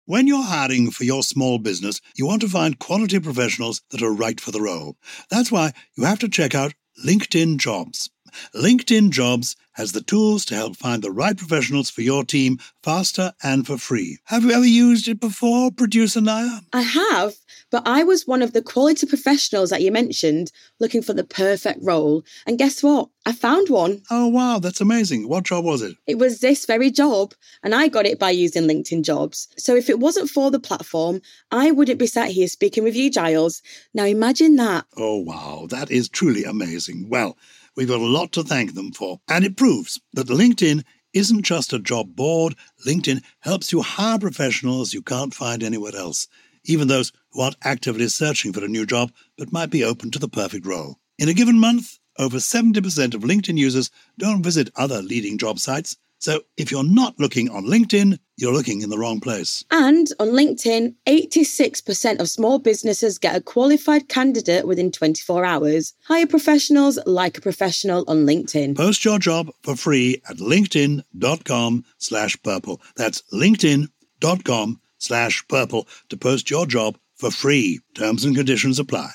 When you're hiring for your small business, you want to find quality professionals that are right for the role. That's why you have to check out LinkedIn Jobs. LinkedIn Jobs has the tools to help find the right professionals for your team faster and for free. Have you ever used it before, Producer Naya? I have, but I was one of the quality professionals that you mentioned looking for the perfect role. And guess what? I found one. Oh, wow, that's amazing. What job was it? It was this very job, and I got it by using LinkedIn Jobs. So if it wasn't for the platform, I wouldn't be sat here speaking with you, Giles. Now imagine that. Oh, wow, that is truly amazing. Well, we've got a lot to thank them for. And it proves that LinkedIn isn't just a job board. LinkedIn helps you hire professionals you can't find anywhere else, even those who aren't actively searching for a new job but might be open to the perfect role. In a given month, over 70% of LinkedIn users don't visit other leading job sites. So if you're not looking on LinkedIn, you're looking in the wrong place. And on LinkedIn, 86% of small businesses get a qualified candidate within 24 hours. Hire professionals like a professional on LinkedIn. Post your job for free at linkedin.com/purple. That's linkedin.com/purple to post your job for free. Terms and conditions apply.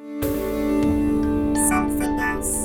Something else.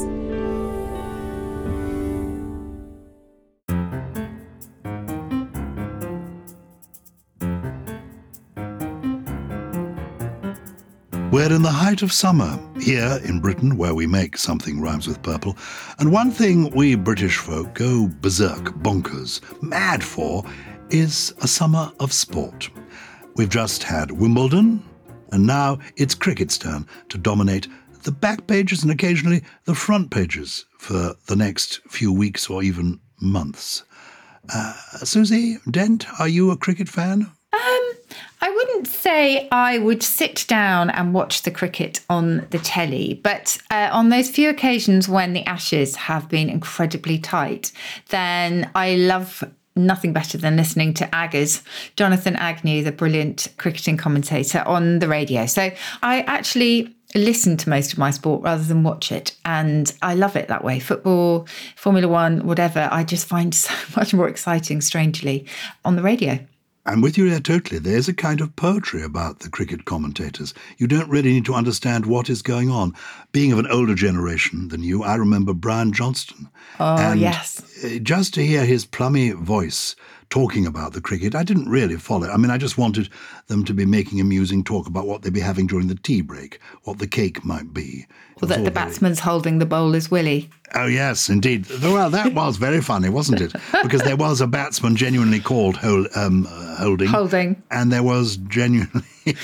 We're in the height of summer, here in Britain, where we make something rhymes with purple. And one thing we British folk go berserk, bonkers, mad for is a summer of sport. We've just had Wimbledon, and now it's cricket's turn to dominate the back pages and occasionally the front pages for the next few weeks or even months. Susie Dent, are you a cricket fan? I wouldn't say I would sit down and watch the cricket on the telly, but on those few occasions when the Ashes have been incredibly tight, then I love nothing better than listening to Aggers, Jonathan Agnew, the brilliant cricketing commentator, on the radio. So I actually listen to most of my sport rather than watch it, and I love it that way. Football, Formula One, whatever, I just find so much more exciting, strangely, on the radio. I'm with you there totally. There's a kind of poetry about the cricket commentators. You don't really need to understand what is going on. Being of an older generation than you, I remember Brian Johnston. Oh, and yes. Just to hear his plummy voice talking about the cricket, I didn't really follow it. I mean, I just wanted them to be making amusing talk about what they'd be having during the tea break, what the cake might be. Or that the batsman's holding the bowler's willy. Oh, yes, indeed. Well, that was very funny, wasn't it? Because there was a batsman genuinely called Holding. And there was genuinely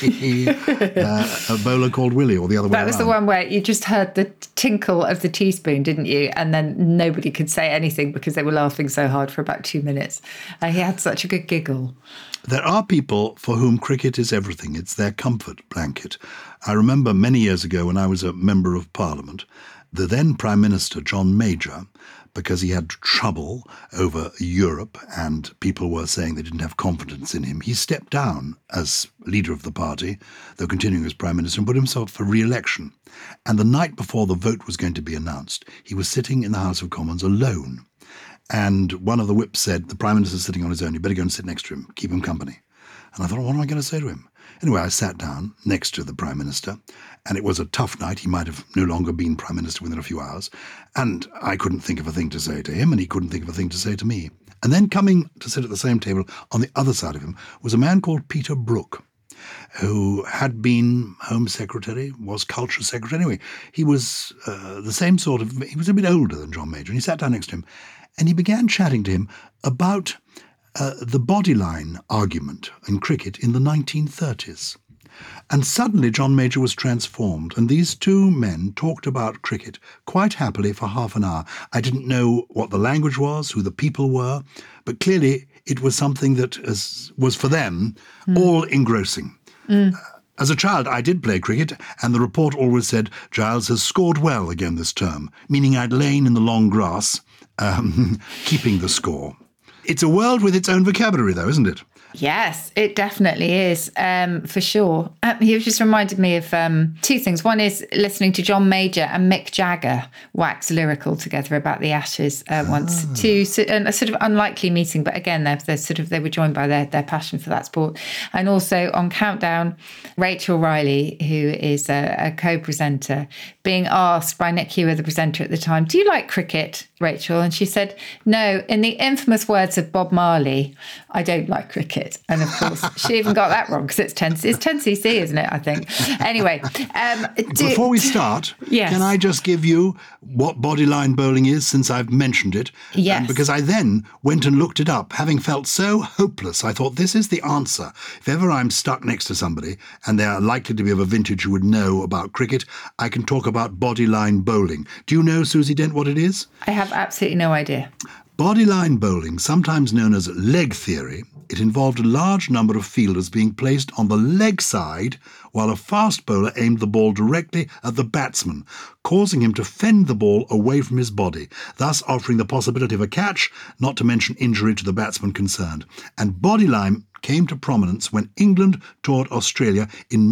a bowler called Willie, or the other way around. That was the one where you just heard the tinkle of the teaspoon, didn't you? And then nobody could say anything because they were laughing so hard for about 2 minutes. He had such a good giggle. There are people for whom cricket is everything. It's their comfort blanket. I remember many years ago when I was a Member of Parliament, the then Prime Minister, John Major, because he had trouble over Europe and people were saying they didn't have confidence in him, he stepped down as leader of the party, though continuing as Prime Minister, and put himself for re-election. And the night before the vote was going to be announced, he was sitting in the House of Commons alone. And one of the whips said, the Prime Minister's sitting on his own, you better go and sit next to him, keep him company. And I thought, what am I going to say to him? Anyway, I sat down next to the Prime Minister, and it was a tough night. He might have no longer been Prime Minister within a few hours. And I couldn't think of a thing to say to him, and he couldn't think of a thing to say to me. And then coming to sit at the same table on the other side of him was a man called Peter Brook, who had been Home Secretary, was Culture Secretary. Anyway, he was the same sort of, he was a bit older than John Major, and he sat down next to him, and he began chatting to him about the bodyline argument in cricket in the 1930s. And suddenly John Major was transformed, and these two men talked about cricket quite happily for half an hour. I didn't know what the language was, who the people were, but clearly it was something that was for them all engrossing. As a child, I did play cricket, and the report always said, Giles has scored well again this term, meaning I'd lain in the long grass, keeping the score. It's a world with its own vocabulary, though, isn't it? Yes, it definitely is, for sure. You've just reminded me of two things. One is listening to John Major and Mick Jagger wax lyrical together about the Ashes once. A sort of unlikely meeting, but again, they were joined by their passion for that sport. And also on Countdown, Rachel Riley, who is a co-presenter, being asked by Nick Hewer, the presenter at the time, "Do you like cricket, Rachel?" And she said, "No, in the infamous words of Bob Marley, I don't like cricket." And of course, she even got that wrong because it's 10cc, isn't it, I think? Anyway. Before we start, yes. Can I just give you what bodyline bowling is, since I've mentioned it? Yes. Because I then went and looked it up, having felt so hopeless. I thought, this is the answer. If ever I'm stuck next to somebody and they are likely to be of a vintage who would know about cricket, I can talk about bodyline bowling. Do you know, Susie Dent, what it is? I have absolutely no idea. Bodyline bowling, sometimes known as leg theory, it involved a large number of fielders being placed on the leg side while a fast bowler aimed the ball directly at the batsman, causing him to fend the ball away from his body, thus offering the possibility of a catch, not to mention injury to the batsman concerned. And bodyline came to prominence when England toured Australia in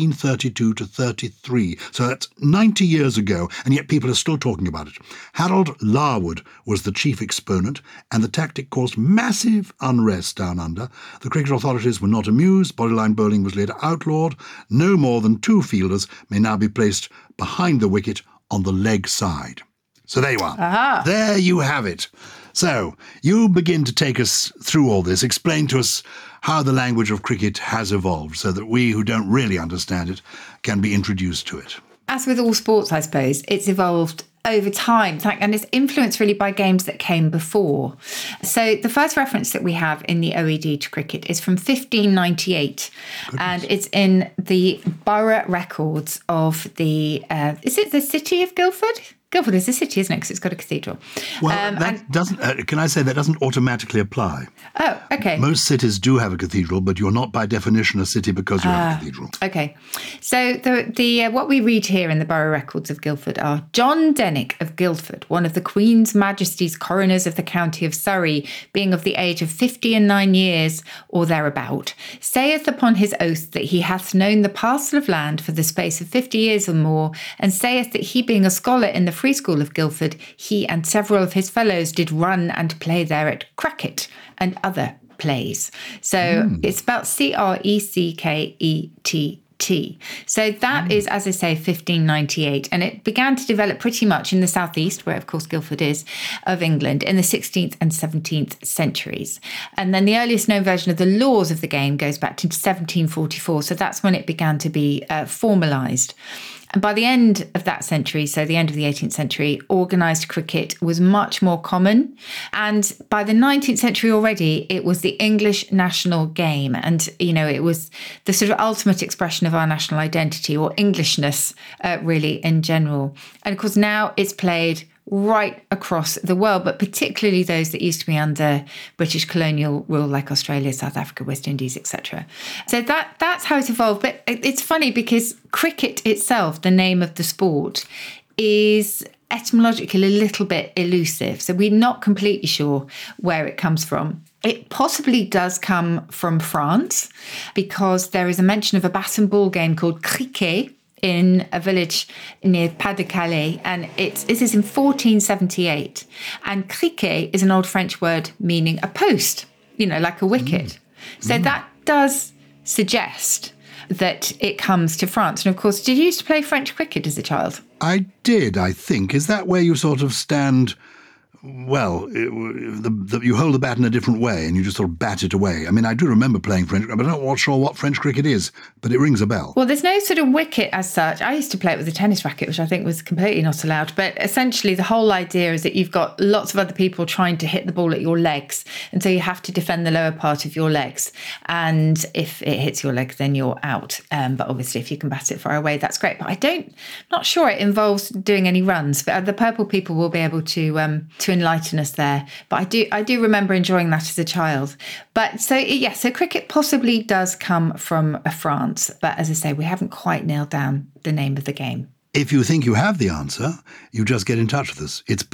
1932 to 33. So that's 90 years ago, and yet people are still talking about it. Harold Larwood was the chief exponent, and the tactic caused massive unrest down under. The cricket authorities were not amused. Bodyline bowling was later outlawed. No more than 2 fielders may now be placed behind the wicket on the leg side. So there you are. Aha. There you have it. So you begin to take us through all this, explain to us how the language of cricket has evolved so that we who don't really understand it can be introduced to it. As with all sports, I suppose, it's evolved over time, and it's influenced really by games that came before. So the first reference that we have in the OED to cricket is from 1598, and it's in the Borough Records of the, is it the city of Guildford? Guildford is a city, isn't it? Because it's got a cathedral. Well, that doesn't, can I say that doesn't automatically apply? Oh, okay. Most cities do have a cathedral, but you're not by definition a city because you have a cathedral. Okay. So the what we read here in the Borough Records of Guildford are: John Dennick of Guildford, one of the Queen's Majesty's coroners of the county of Surrey, being of the age of 59 years or thereabout, saith upon his oath that he hath known the parcel of land for the space of 50 years or more, and saith that he being a scholar in the Free School of Guildford, he and several of his fellows did run and play there at cracket and other plays. So it's spelled Creckett. So that is, as I say, 1598. And it began to develop pretty much in the southeast, where, of course, Guildford is, of England, in the 16th and 17th centuries. And then the earliest known version of the laws of the game goes back to 1744. So that's when it began to be formalised. And by the end of that century, so the end of the 18th century, organised cricket was much more common. And by the 19th century already, it was the English national game. And, it was the sort of ultimate expression of our national identity, or Englishness, really, in general. And of course, now it's played right across the world, but particularly those that used to be under British colonial rule, like Australia, South Africa, West Indies, etc. So that's how it evolved. But it's funny because cricket itself, the name of the sport, is etymologically a little bit elusive. So we're not completely sure where it comes from. It possibly does come from France, because there is a mention of a bat and ball game called cricket in a village near Pas-de-Calais, and this is in 1478. And criquet is an old French word meaning a post, like a wicket. So that does suggest that it comes to France. And of course, did you used to play French cricket as a child? I did, I think. Is that where you sort of stand? Well, you hold the bat in a different way and you just sort of bat it away. I mean, I do remember playing French, but I'm not sure what French cricket is, but it rings a bell. Well, there's no sort of wicket as such. I used to play it with a tennis racket, which I think was completely not allowed. But essentially, the whole idea is that you've got lots of other people trying to hit the ball at your legs. And so you have to defend the lower part of your legs. And if it hits your leg, then you're out. But obviously, if you can bat it far away, that's great. But I'm not sure it involves doing any runs. But the purple people will be able to enlighten us there. But I do remember enjoying that as a child. But so cricket possibly does come from France. But as I say, we haven't quite nailed down the name of the game. If you think you have the answer, you just get in touch with us. It's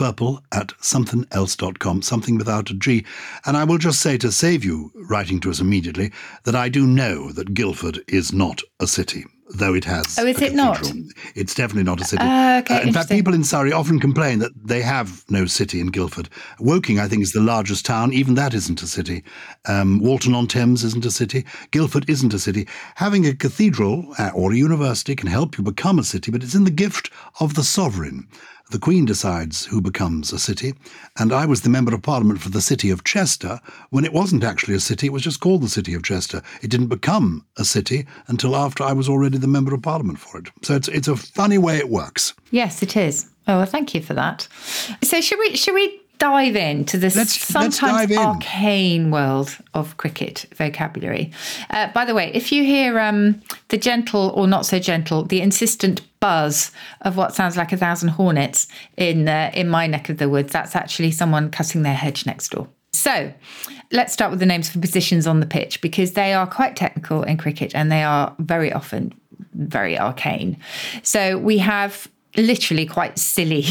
purple@somethingelse.com, something without a G. And I will just say, to save you writing to us immediately, that I do know that Guildford is not a city, though it has Oh, is it not? It's definitely not a city. Okay, in fact, people in Surrey often complain that they have no city in Guildford. Woking, I think, is the largest town. Even that isn't a city. Walton-on-Thames isn't a city. Guildford isn't a city. Having a cathedral or a university can help you become a city, but it's in the gift of the sovereign. The Queen decides who becomes a city, and I was the Member of Parliament for the city of Chester when it wasn't actually a city, it was just called the city of Chester. It didn't become a city until after I was already the Member of Parliament for it. So it's a funny way it works. Yes, it is. Oh, well, thank you for that. So should we dive into the sometimes arcane world of cricket vocabulary? By the way, if you hear the gentle or not so gentle, the insistent buzz of what sounds like 1,000 hornets in my neck of the woods, that's actually someone cutting their hedge next door. So let's start with the names for positions on the pitch, because they are quite technical in cricket and they are very often very arcane. So we have literally quite silly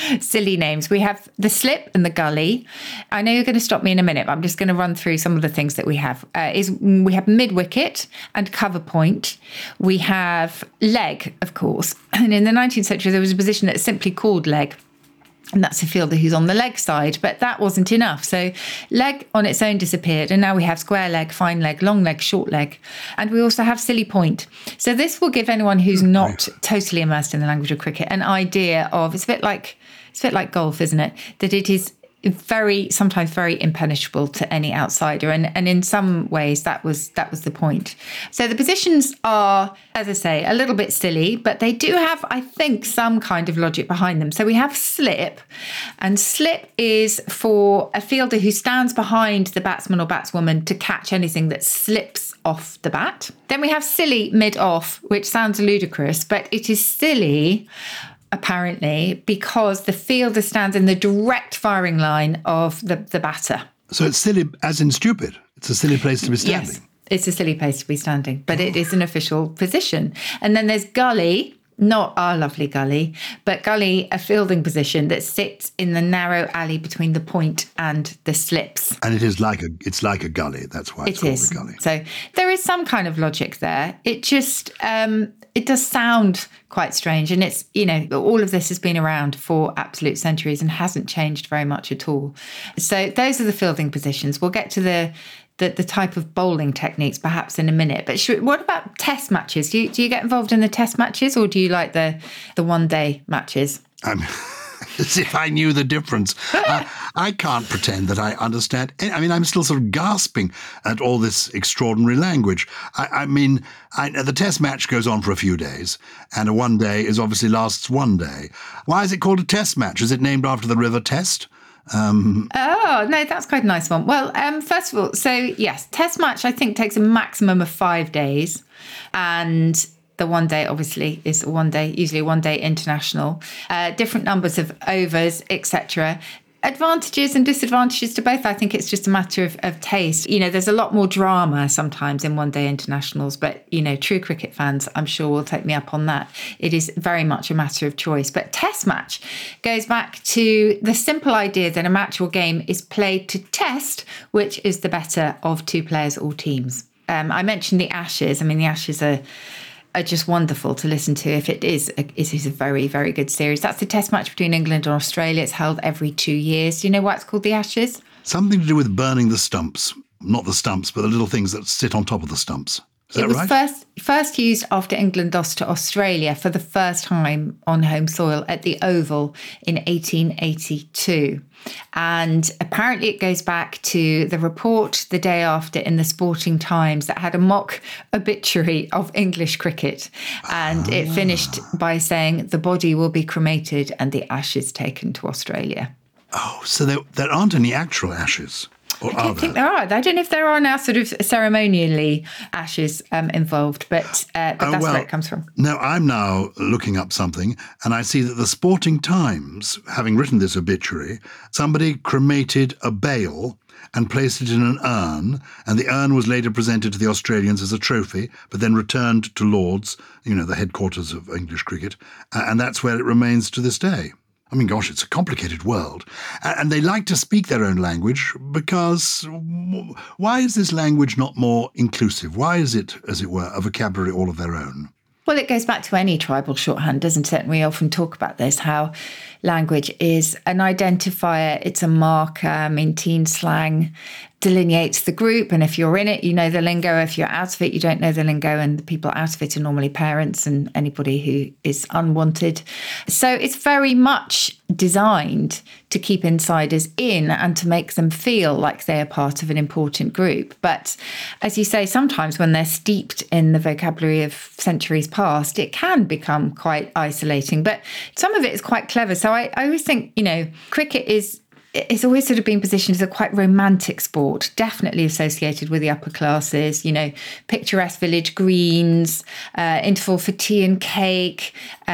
names. We have the slip and the gully. I know you're going to stop me in a minute, but I'm just going to run through some of the things that we have. We have mid-wicket and cover point. We have leg, of course. And in the 19th century, there was a position that's simply called leg. And that's a fielder who's on the leg side, but that wasn't enough. So leg on its own disappeared. And now we have square leg, fine leg, long leg, short leg. And we also have silly point. So this will give anyone who's not totally immersed in the language of cricket an idea of, it's a bit like golf, isn't it? That it is sometimes very impenetrable to any outsider. And in some ways that was the point. So the positions are, as I say, a little bit silly, but they do have, I think, some kind of logic behind them. So we have slip, and slip is for a fielder who stands behind the batsman or batswoman to catch anything that slips off the bat. Then we have silly mid-off, which sounds ludicrous, but it is silly apparently because the fielder stands in the direct firing line of the batter. So it's silly as in stupid. It's a silly place to be standing. Yes, it's a silly place to be standing, but it is an official position. And then there's gully, not our lovely gully, but gully, a fielding position that sits in the narrow alley between the point and the slips. And it's like a gully. That's why it's called a gully. So there is some kind of logic there. It just it does sound quite strange, and it's, all of this has been around for absolute centuries and hasn't changed very much at all. So those are the fielding positions. We'll get to the type of bowling techniques perhaps in a minute. But what about test matches? Do you get involved in the test matches, or do you like the one-day matches? As if I knew the difference. I can't pretend that I understand. I mean, I'm still sort of gasping at all this extraordinary language. The test match goes on for a few days, and a one day obviously lasts one day. Why is it called a test match? Is it named after the River Test? No, that's quite a nice one. Well, first of all, so yes, test match I think takes a maximum of 5 days, and the one day obviously is usually a one day international, different numbers of overs, etc. Advantages and disadvantages to both. I think it's just a matter of taste. There's a lot more drama sometimes in one day internationals, but, true cricket fans, I'm sure, will take me up on that. It is very much a matter of choice. But test match goes back to the simple idea that a match or game is played to test which is the better of two players or teams. I mentioned the Ashes. I mean, the Ashes are just wonderful to listen to. If it is a very, very good series. That's the test match between England and Australia. It's held every 2 years. Do you know why it's called the Ashes? Something to do with burning the stumps. Not the stumps, but the little things that sit on top of the stumps. Is that right? It was first used after England lost to Australia for the first time on home soil at the Oval in 1882. And apparently it goes back to the report the day after in the Sporting Times that had a mock obituary of English cricket. And it finished by saying the body will be cremated and the ashes taken to Australia. Oh, so there aren't any actual ashes. Or I don't think there are. I don't know if there are now sort of ceremonially ashes involved, but that's where it comes from. Now, I'm now looking up something, and I see that the Sporting Times, having written this obituary, somebody cremated a bale and placed it in an urn, and the urn was later presented to the Australians as a trophy, but then returned to Lord's, the headquarters of English cricket, and that's where it remains to this day. I mean, gosh, it's a complicated world. And they like to speak their own language because why is this language not more inclusive? Why is it, as it were, a vocabulary all of their own? Well, it goes back to any tribal shorthand, doesn't it? And we often talk about this, how language is an identifier, it's a marker. I mean, teen slang delineates the group, and if you're in it, you know the lingo. If you're out of it, you don't know the lingo, and the people out of it are normally parents and anybody who is unwanted. So it's very much designed to keep insiders in and to make them feel like they are part of an important group. But as you say, sometimes when they're steeped in the vocabulary of centuries past, it can become quite isolating. But some of it is quite clever. So I always think, cricket it's always sort of been positioned as a quite romantic sport, definitely associated with the upper classes, picturesque village greens, interval for tea and cake,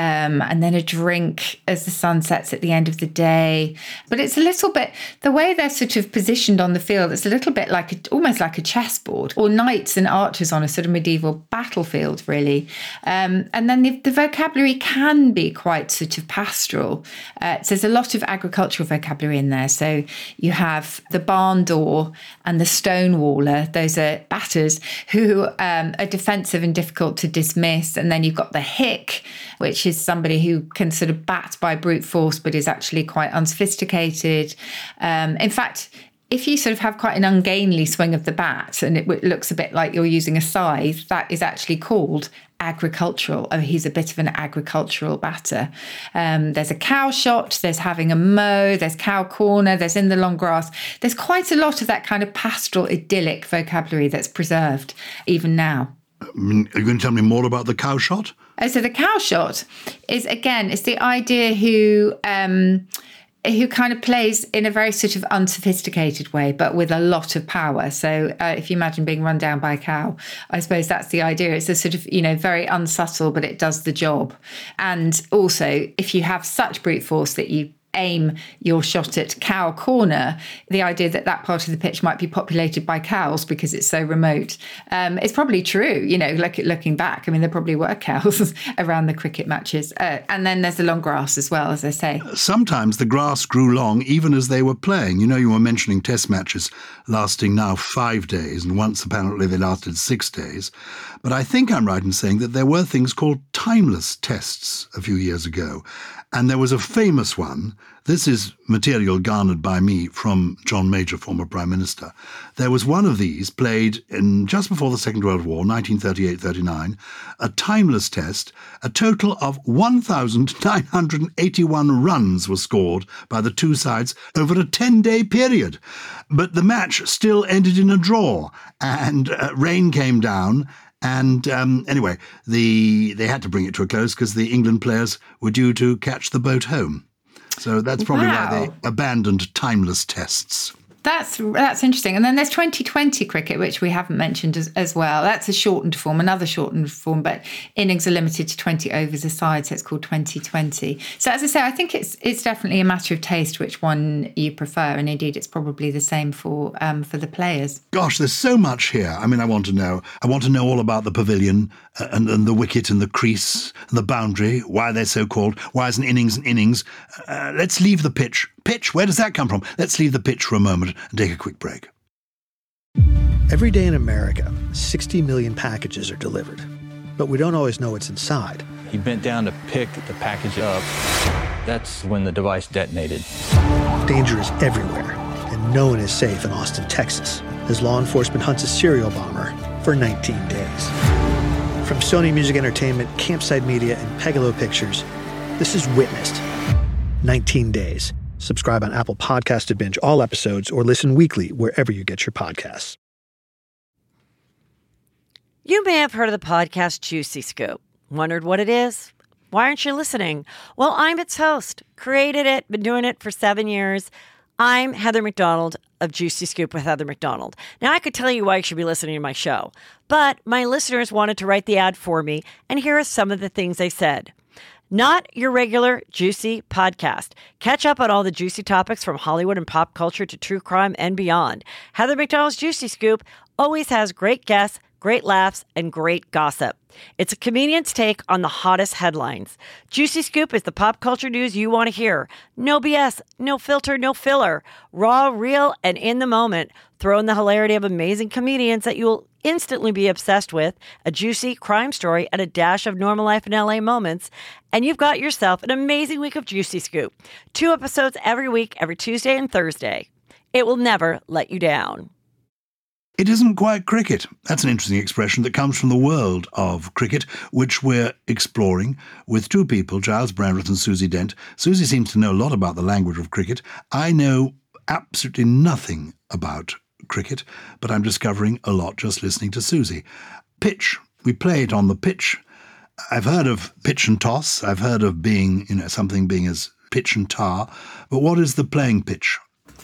and then a drink as the sun sets at the end of the day. But it's a little bit, the way they're sort of positioned on the field, it's a little bit almost like a chessboard, or knights and archers on a sort of medieval battlefield, really. And then the vocabulary can be quite sort of pastoral. So there's a lot of agricultural vocabulary in there. So you have the barn door and the stonewaller. Those are batters who are defensive and difficult to dismiss. And then you've got the hick, which is somebody who can sort of bat by brute force, but is actually quite unsophisticated. In fact, if you sort of have quite an ungainly swing of the bat and it looks a bit like you're using a scythe, that is actually called agricultural. Oh, he's a bit of an agricultural batter. There's a cow shot, there's having a mow, there's cow corner, there's in the long grass. There's quite a lot of that kind of pastoral, idyllic vocabulary that's preserved even now. Are you going to tell me more about the cow shot? So the cow shot is, again, it's the idea who kind of plays in a very sort of unsophisticated way, but with a lot of power. So if you imagine being run down by a cow, I suppose that's the idea. It's a sort of, very unsubtle, but it does the job. And also, if you have such brute force that you aim your shot at cow corner, the idea that part of the pitch might be populated by cows because it's so remote. It's probably true, looking back. I mean, there probably were cows around the cricket matches. And then there's the long grass as well, as I say. Sometimes the grass grew long even as they were playing. You were mentioning test matches lasting now 5 days, and once apparently they lasted 6 days. But I think I'm right in saying that there were things called timeless tests a few years ago. And there was a famous one. This is material garnered by me from John Major, former Prime Minister. There was one of these played in just before the Second World War, 1938-39, a timeless test. A total of 1,981 runs were scored by the two sides over a 10-day period. But the match still ended in a draw, and rain came down. And anyway, they had to bring it to a close because the England players were due to catch the boat home. So that's probably why they abandoned timeless tests. That's interesting. And then there's 2020 cricket, which we haven't mentioned as well. That's a shortened form, another shortened form, but innings are limited to 20 overs a side, so it's called 2020. So as I say, I think it's definitely a matter of taste which one you prefer, and indeed it's probably the same for the players. Gosh, there's so much here. I mean, I want to know all about the pavilion and the wicket and the crease and the boundary, why they're so called, why is an innings an innings. Let's leave the pitch. Pitch, where does that come from? Let's leave the pitch for a moment and take a quick break. Every day in America, 60 million packages are delivered. But we don't always know what's inside. He bent down to pick the package up. That's when the device detonated. Danger is everywhere, and no one is safe in Austin, Texas, as law enforcement hunts a serial bomber for 19 days. From Sony Music Entertainment, Campside Media, and Pegalo Pictures, this is Witnessed. 19 Days. Subscribe on Apple Podcasts to binge all episodes or listen weekly wherever you get your podcasts. You may have heard of the podcast Juicy Scoop. Wondered what it is? Why aren't you listening? Well, I'm its host. Created it, been doing it for 7 years. I'm Heather McDonald of Juicy Scoop with Heather McDonald. Now, I could tell you why you should be listening to my show, but my listeners wanted to write the ad for me, and here are some of the things they said. Not your regular Juicy podcast. Catch up on all the juicy topics from Hollywood and pop culture to true crime and beyond. Heather McDonald's Juicy Scoop always has great guests, great laughs, and great gossip. It's a comedian's take on the hottest headlines. Juicy Scoop is the pop culture news you want to hear. No BS, no filter, no filler. Raw, real, and in the moment. Throw in the hilarity of amazing comedians that you'll instantly be obsessed with, a juicy crime story, and a dash of normal life in LA moments, and you've got yourself an amazing week of Juicy Scoop. 2 episodes every week, every Tuesday and Thursday. It will never let you down. It isn't quite cricket. That's an interesting expression that comes from the world of cricket, which we're exploring with 2 people, Giles Brandreth and Susie Dent. Susie seems to know a lot about the language of cricket. I know absolutely nothing about cricket, but I'm discovering a lot just listening to Susie. Pitch. We play it on the pitch. I've heard of pitch and toss. I've heard of being, something being as pitch and tar. But what is the playing pitch?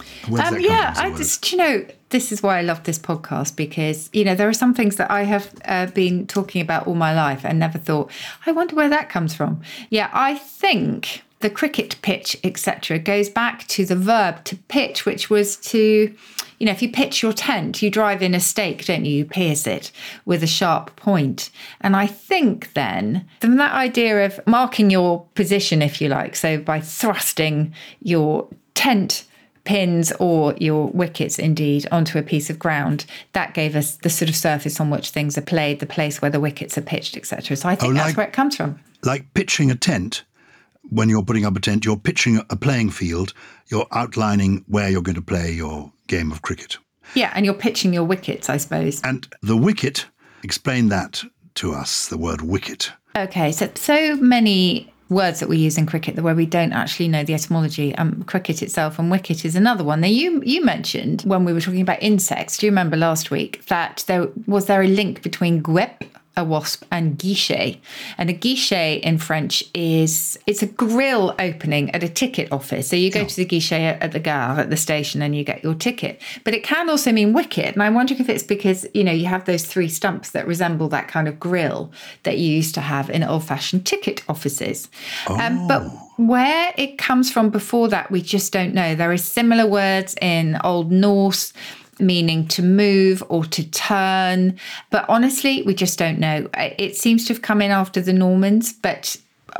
This is why I love this podcast, because, there are some things that I have been talking about all my life and never thought, I wonder where that comes from. Yeah, I think the cricket pitch, etc., goes back to the verb to pitch, which was to, if you pitch your tent, you drive in a stake, don't you? You pierce it with a sharp point. And I think then, from that idea of marking your position, if you like, so by thrusting your tent pins or your wickets, indeed, onto a piece of ground, that gave us the sort of surface on which things are played, the place where the wickets are pitched, etc. So I think that's where it comes from. Like pitching a tent. When you're putting up a tent, you're pitching a playing field, you're outlining where you're going to play your game of cricket. Yeah, and you're pitching your wickets, I suppose. And the wicket, explain that to us, the word wicket. Okay, so many words that we use in cricket where we don't actually know the etymology. Cricket itself, and wicket is another one. Now, you mentioned when we were talking about insects, do you remember last week, that there was a link between guêpe, a wasp, and guichet. And a guichet in French it's a grill opening at a ticket office. So you go to the guichet at the gare, at the station, and you get your ticket. But it can also mean wicket. And I wonder if it's because, you have those 3 stumps that resemble that kind of grill that you used to have in old-fashioned ticket offices. But where it comes from before that, we just don't know. There are similar words in Old Norse meaning to move or to turn. But honestly, we just don't know. It seems to have come in after the Normans, but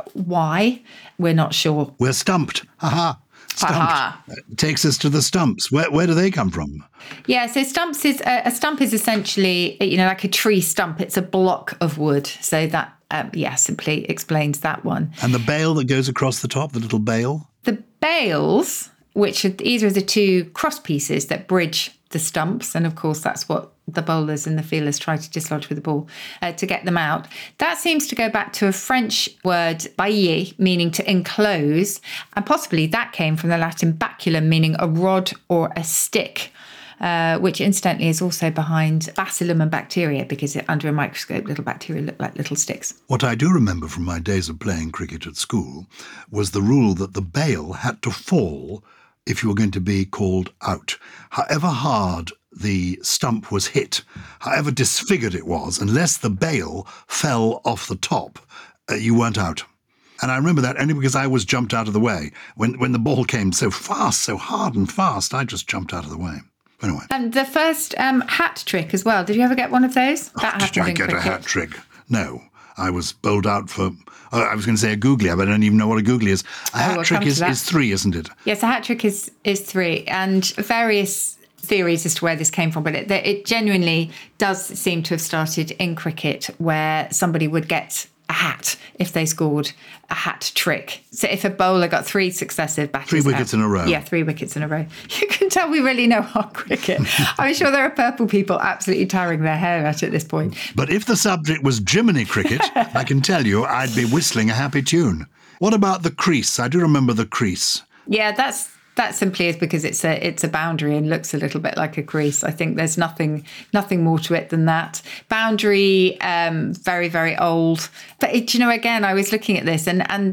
why? We're not sure. We're stumped. Ha-ha. Stumped. Ha-ha. Takes us to the stumps. Where do they come from? Yeah, so stumps is a stump is essentially, like a tree stump. It's a block of wood. So that, simply explains that one. And the bail that goes across the top, the little bail? The bails, which are either of the 2 cross pieces that bridge the stumps, and of course that's what the bowlers and the fielders try to dislodge with the ball to get them out. That seems to go back to a French word, bailler, meaning to enclose, and possibly that came from the Latin baculum, meaning a rod or a stick, which incidentally is also behind bacillum and bacteria, because under a microscope little bacteria look like little sticks. What I do remember from my days of playing cricket at school was the rule that the bail had to fall if you were going to be called out. However hard the stump was hit, however disfigured it was, unless the bail fell off the top, you weren't out. And I remember that only because I was jumped out of the way. When the ball came so fast, so hard and fast, I just jumped out of the way. Anyway. And the first hat trick as well. Did you ever get one of those? Did I get a hat trick? No. I was bowled out for, I was going to say a googly, but I don't even know what a googly is. A hat trick is 3, isn't it? Yes, a hat trick is 3, and various theories as to where this came from, but it genuinely does seem to have started in cricket, where somebody would get a hat if they scored a hat trick. So if a bowler got 3 successive batters 3 wickets in a row. Yeah, 3 wickets in a row. You can tell we really know our cricket. I'm sure there are purple people absolutely tearing their hair out at this point. But if the subject was Jiminy cricket, I can tell you I'd be whistling a happy tune. What about the crease? I do remember the crease. Yeah, that simply is because it's a boundary and looks a little bit like a crease. I think there's nothing more to it than that. Boundary, very, very old. But again, I was looking at this and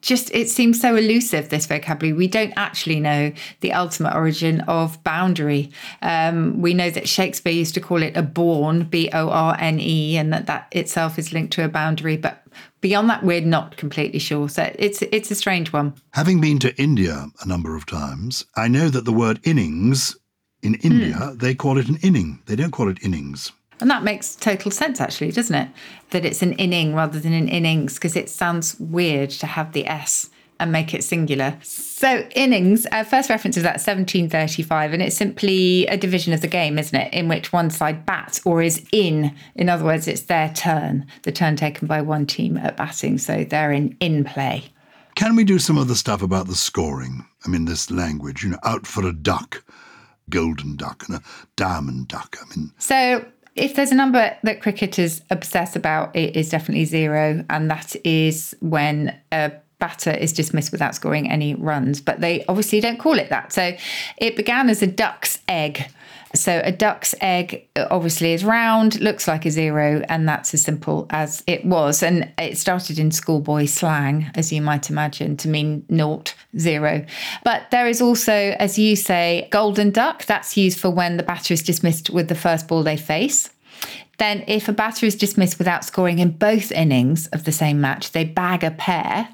it seems so elusive, this vocabulary. We don't actually know the ultimate origin of boundary. We know that Shakespeare used to call it a bourne, B-O-R-N-E, and that itself is linked to a boundary. But beyond that, we're not completely sure. So it's a strange one. Having been to India a number of times, I know that the word innings in India, they call it an inning. They don't call it innings. And that makes total sense, actually, doesn't it? That it's an inning rather than an innings, because it sounds weird to have the S and make it singular. So innings, first reference is at 1735, and it's simply a division of the game, isn't it, in which one side bats or is in. In other words, it's their turn, the turn taken by one team at batting, so they're in play. Can we do some of the stuff about the scoring? I mean, this language, out for a duck, golden duck and a diamond duck. So if there's a number that cricketers obsess about, it is definitely 0, and that is when a batter is dismissed without scoring any runs. But they obviously don't call it that. So it began as a duck's egg. So a duck's egg obviously is round, looks like a 0, and that's as simple as it was. And it started in schoolboy slang, as you might imagine, to mean 0, 0. But there is also, as you say, golden duck. That's used for when the batter is dismissed with the first ball they face. Then if a batter is dismissed without scoring in both innings of the same match, they bag a pair.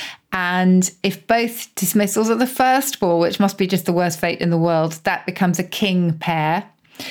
And if both dismissals are the first ball, which must be just the worst fate in the world, that becomes a king pair.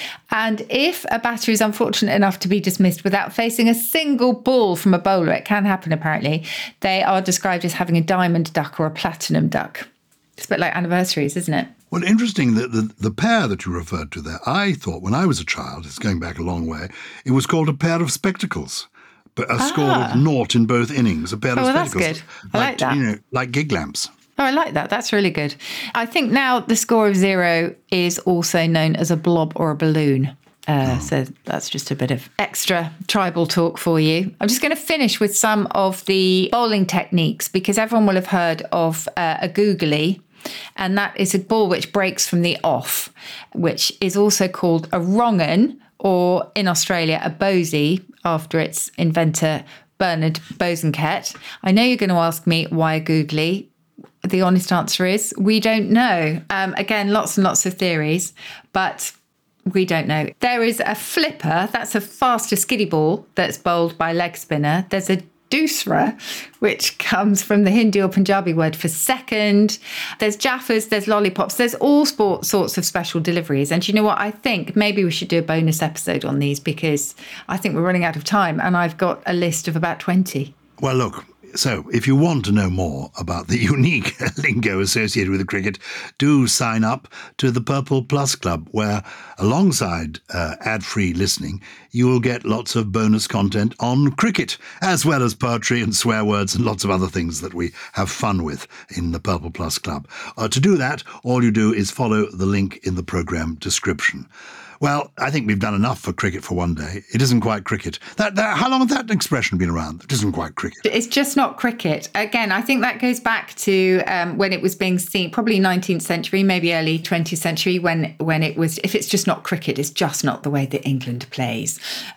And if a batter is unfortunate enough to be dismissed without facing a single ball from a bowler, it can happen apparently, they are described as having a diamond duck or a platinum duck. It's a bit like anniversaries, isn't it? Well, interesting that the pair that you referred to there, I thought when I was a child, it's going back a long way, it was called a pair of spectacles. But a score of 0 in both innings, a pair of spectacles. That's good. I like that. Like gig lamps. Oh, I like that. That's really good. I think now the score of 0 is also known as a blob or a balloon. So that's just a bit of extra tribal talk for you. I'm just going to finish with some of the bowling techniques, because everyone will have heard of a googly. And that is a ball which breaks from the off, which is also called a wrong-un, or in Australia, a bosey, after its inventor, Bernard Bosanquet. I know you're going to ask me why a googly. The honest answer is we don't know. Again, lots and lots of theories, but we don't know. There is a flipper, that's a faster skiddy ball that's bowled by leg spinner. There's a doosra, which comes from the Hindi or Punjabi word for second. There's jaffas, there's lollipops, there's all sorts of special deliveries. And you know what? I think maybe we should do a bonus episode on these, because I think we're running out of time and I've got a list of about 20. Well, look, so if you want to know more about the unique lingo associated with cricket, do sign up to the Purple Plus Club, where alongside ad-free listening, you will get lots of bonus content on cricket, as well as poetry and swear words and lots of other things that we have fun with in the Purple Plus Club. To do that, all you do is follow the link in the programme description. Well, I think we've done enough for cricket for one day. It isn't quite cricket. How long has that expression been around? It isn't quite cricket. It's just not cricket. Again, I think that goes back to when it was being seen, probably 19th century, maybe early 20th century, when it was, if it's just not cricket, it's just not the way that England plays.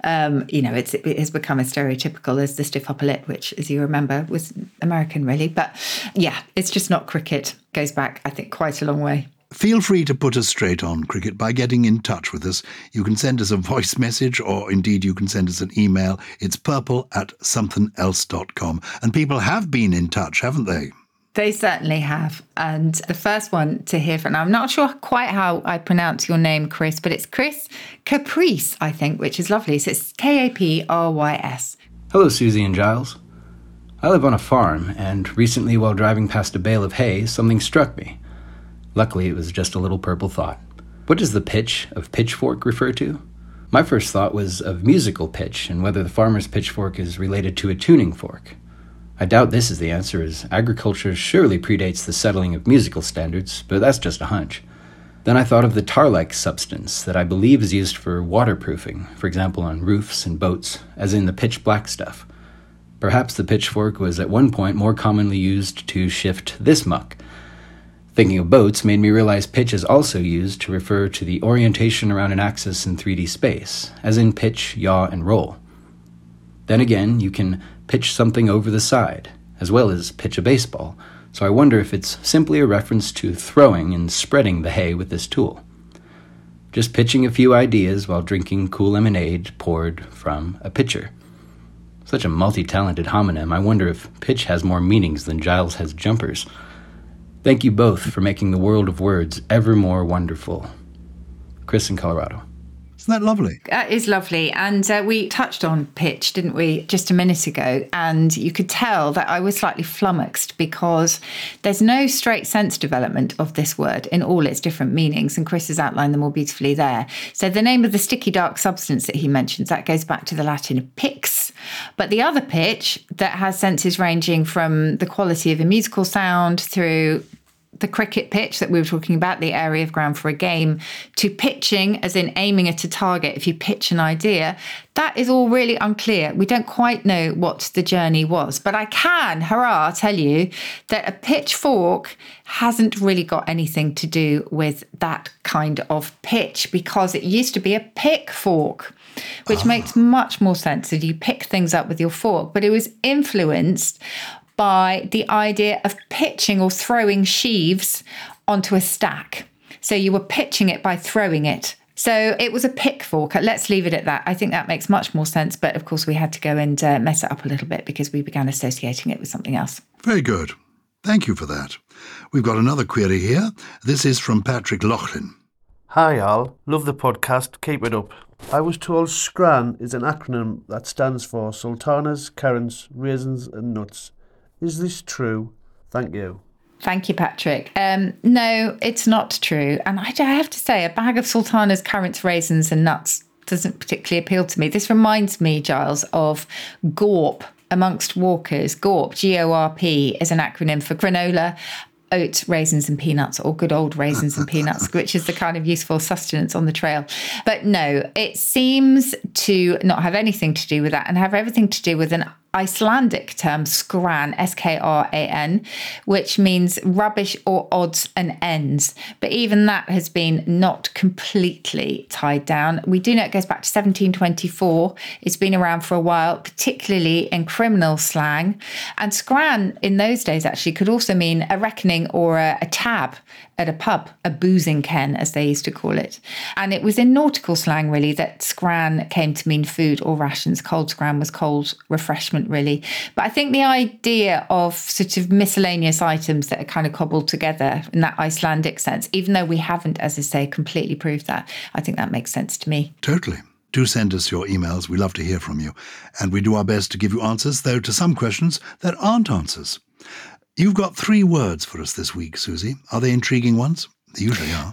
It has become as stereotypical as the stiff upper lip, which, as you remember, was American, really. But yeah, it's just not cricket. Goes back, I think, quite a long way. Feel free to put us straight on cricket by getting in touch with us. You can send us a voice message, or indeed you can send us an email. It's purple@somethingelse.com. And people have been in touch, haven't they? They certainly have. And the first one to hear from, I'm not sure quite how I pronounce your name, Chris, but it's Chris Caprice, I think, which is lovely. So it's Kaprys. Hello, Susie and Giles. I live on a farm, and recently while driving past a bale of hay, something struck me. Luckily, it was just a little purple thought. What does the pitch of pitchfork refer to? My first thought was of musical pitch, and whether the farmer's pitchfork is related to a tuning fork. I doubt this is the answer, as agriculture surely predates the settling of musical standards, but that's just a hunch. Then I thought of the tar-like substance that I believe is used for waterproofing, for example on roofs and boats, as in the pitch black stuff. Perhaps the pitchfork was at one point more commonly used to shift this muck. Thinking of boats made me realize pitch is also used to refer to the orientation around an axis in 3D space, as in pitch, yaw, and roll. Then again, you can pitch something over the side, as well as pitch a baseball, so I wonder if it's simply a reference to throwing and spreading the hay with this tool. Just pitching a few ideas while drinking cool lemonade poured from a pitcher. Such a multi-talented homonym, I wonder if pitch has more meanings than Giles has jumpers. Thank you both for making the world of words ever more wonderful. Chris in Colorado. Isn't that lovely? That is lovely. And we touched on pitch, didn't we, just a minute ago? And you could tell that I was slightly flummoxed because there's no straight sense development of this word in all its different meanings. And Chris has outlined them all beautifully there. So the name of the sticky dark substance that he mentions, that goes back to the Latin pix. But the other pitch that has senses ranging from the quality of a musical sound through the cricket pitch that we were talking about, the area of ground for a game, to pitching, as in aiming at a target. If you pitch an idea, that is all really unclear. We don't quite know what the journey was. But I can, tell you that a pitchfork hasn't really got anything to do with that kind of pitch, because it used to be a pick fork, which makes much more sense that you pick things up with your fork. But it was influenced by the idea of pitching or throwing sheaves onto a stack. So you were pitching it by throwing it. So it was a pick fork. Let's leave it at that. I think that makes much more sense. But of course, we had to go and mess it up a little bit because we began associating it with something else. Very good. Thank you for that. We've got another query here. This is from Patrick Loughlin. Hi all, love the podcast, keep it up. I was told SCRAN is an acronym that stands for Sultanas, Currants, Raisins and Nuts. Is this true? Thank you. Thank you, Patrick. No, it's not true. And I have to say, a bag of sultanas, currants, raisins and nuts doesn't particularly appeal to me. This reminds me, Giles, of GORP amongst walkers. GORP, G-O-R-P, is an acronym for granola, oats, raisins and peanuts, or good old raisins and peanuts, which is the kind of useful sustenance on the trail. But no, it seems to not have anything to do with that and have everything to do with an Icelandic term, skran, S-K-R-A-N, which means rubbish or odds and ends. But even that has been not completely tied down. We do know it goes back to 1724. It's been around for a while, particularly in criminal slang. And skran in those days actually could also mean a reckoning or a tab at a pub, a boozing ken, as they used to call it. And it was in nautical slang, really, that scran came to mean food or rations. Cold scran was cold refreshment, really. But I think the idea of sort of miscellaneous items that are kind of cobbled together in that Icelandic sense, even though we haven't, as I say, completely proved that, I think that makes sense to me. Totally. Do send us your emails. We love to hear from you. And we do our best to give you answers, though, to some questions that aren't answers. You've got 3 words for us this week, Susie. Are they intriguing ones? They usually are.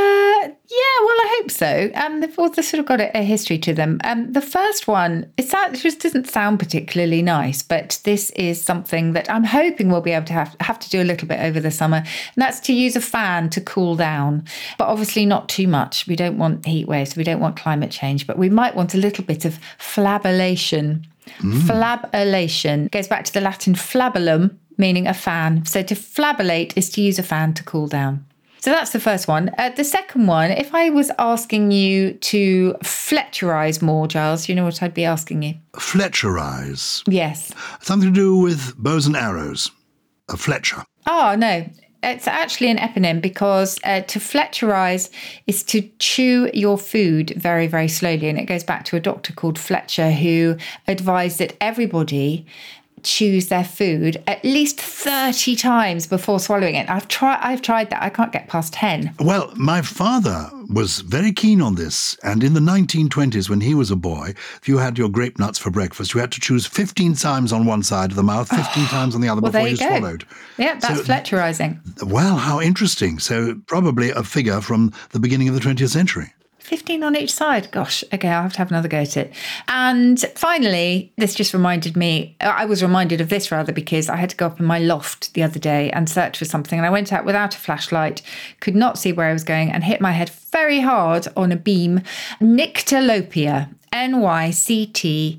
Yeah, well, I hope so. They've all sort of got a history to them. The first one, it just doesn't sound particularly nice, but this is something that I'm hoping we'll be able to have to do a little bit over the summer, and that's to use a fan to cool down. But obviously not too much. We don't want heat waves, we don't want climate change, but we might want a little bit of flabellation. Flabellation goes back to the Latin flabellum, meaning a fan. So to flabellate is to use a fan to cool down. So that's the first one. The second one, if I was asking you to Fletcherize more, Giles, you know what I'd be asking you? Fletcherize? Yes. Something to do with bows and arrows. A Fletcher. Oh, no. It's actually an eponym because to Fletcherize is to chew your food very, very slowly. And it goes back to a doctor called Fletcher who advised that everybody chews their food at least 30 times before swallowing it. I've tried that. I can't get past 10. Well, my father was very keen on this. And in the 1920s, when he was a boy, if you had your grape nuts for breakfast, you had to choose 15 times on one side of the mouth, 15 times on the other before you swallowed. Yeah, that's Fletcherizing. Well, how interesting. So probably a figure from the beginning of the 20th century. 15 on each side. Gosh, okay, I'll have to have another go at it. And finally, this just reminded me, I was reminded of this rather because I had to go up in my loft the other day and search for something. And I went out without a flashlight, could not see where I was going and hit my head very hard on a beam. Nyctalopia, Nyctalopia.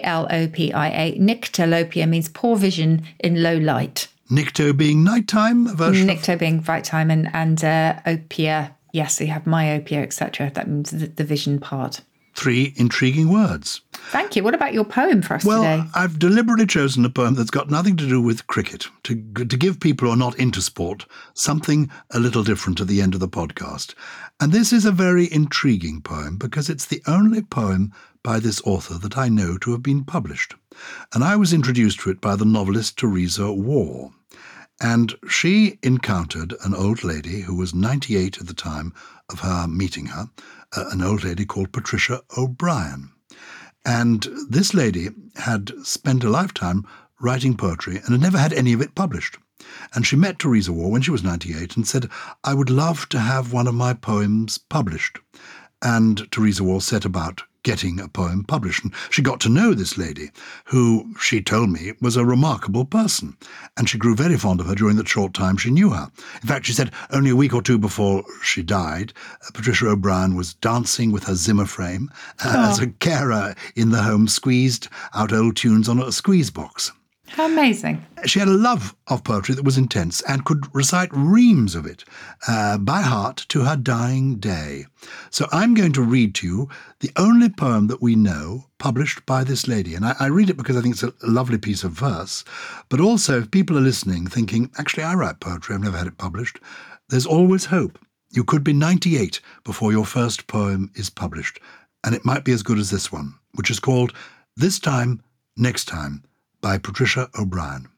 Nyctalopia means poor vision in low light. Nycto being nighttime? Nycto being nighttime and opia. Yes, so you have myopia, etc. That means the vision part. 3 intriguing words. Thank you. What about your poem for us today? Well, I've deliberately chosen a poem that's got nothing to do with cricket, to give people who are not into sport something a little different at the end of the podcast. And this is a very intriguing poem because it's the only poem by this author that I know to have been published. And I was introduced to it by the novelist Teresa Waugh. And she encountered an old lady who was 98 at the time of her meeting her, an old lady called Patricia O'Brien. And this lady had spent a lifetime writing poetry and had never had any of it published. And she met Teresa Waugh when she was 98 and said, "I would love to have one of my poems published." And Teresa Waugh set about getting a poem published. And she got to know this lady, who, she told me, was a remarkable person. And she grew very fond of her during the short time she knew her. In fact, she said only a week or two before she died, Patricia O'Brien was dancing with her Zimmer frame as a carer in the home squeezed out old tunes on a squeeze box. How amazing. She had a love of poetry that was intense and could recite reams of it by heart to her dying day. So I'm going to read to you the only poem that we know published by this lady. And I read it because I think it's a lovely piece of verse. But also, if people are listening thinking, actually, I write poetry, I've never had it published, there's always hope. You could be 98 before your first poem is published. And it might be as good as this one, which is called This Time, Next Time, by Patricia O'Brien.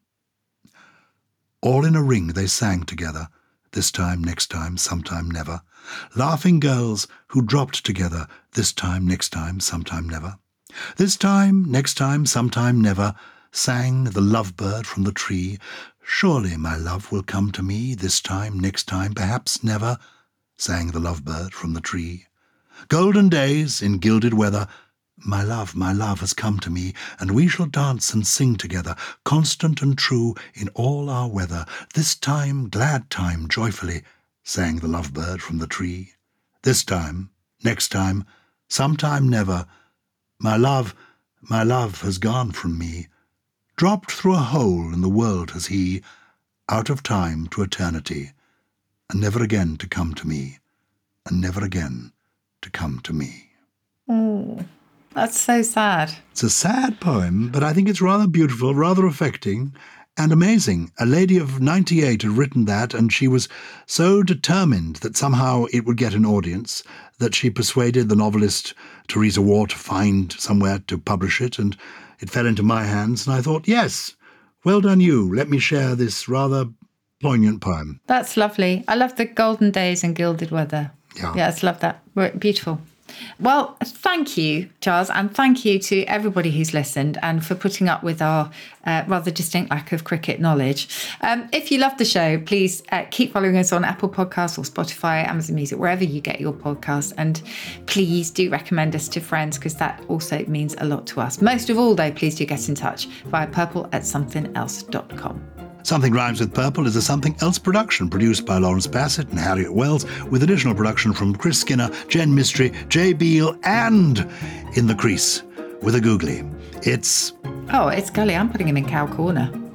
All in a ring they sang together, this time, next time, sometime, never. Laughing girls who dropped together, this time, next time, sometime, never. This time, next time, sometime, never, sang the lovebird from the tree. Surely my love will come to me, this time, next time, perhaps never, sang the lovebird from the tree. Golden days in gilded weather, my love has come to me, and we shall dance and sing together, constant and true in all our weather. This time, glad time, joyfully, sang the lovebird from the tree. This time, next time, sometime never, my love has gone from me. Dropped through a hole in the world has he, out of time to eternity, and never again to come to me, and never again to come to me. Oh. That's so sad. It's a sad poem, but I think it's rather beautiful, rather affecting, and amazing. A lady of 98 had written that, and she was so determined that somehow it would get an audience that she persuaded the novelist Teresa Waugh to find somewhere to publish it, and it fell into my hands, and I thought, yes, well done you. Let me share this rather poignant poem. That's lovely. I love the golden days and gilded weather. Yeah. Yes, love that. Beautiful. Well, thank you, Charles, and thank you to everybody who's listened and for putting up with our rather distinct lack of cricket knowledge. If you love the show, please keep following us on Apple Podcasts or Spotify, Amazon Music, wherever you get your podcasts. And please do recommend us to friends because that also means a lot to us. Most of all, though, please do get in touch via purple@somethingelse.com. Something Rhymes with Purple is a Something Else production produced by Lawrence Bassett and Harriet Wells, with additional production from Chris Skinner, Jen Mystery, Jay Beale, and In the Crease with a googly. It's Gully. I'm putting him in Cow Corner.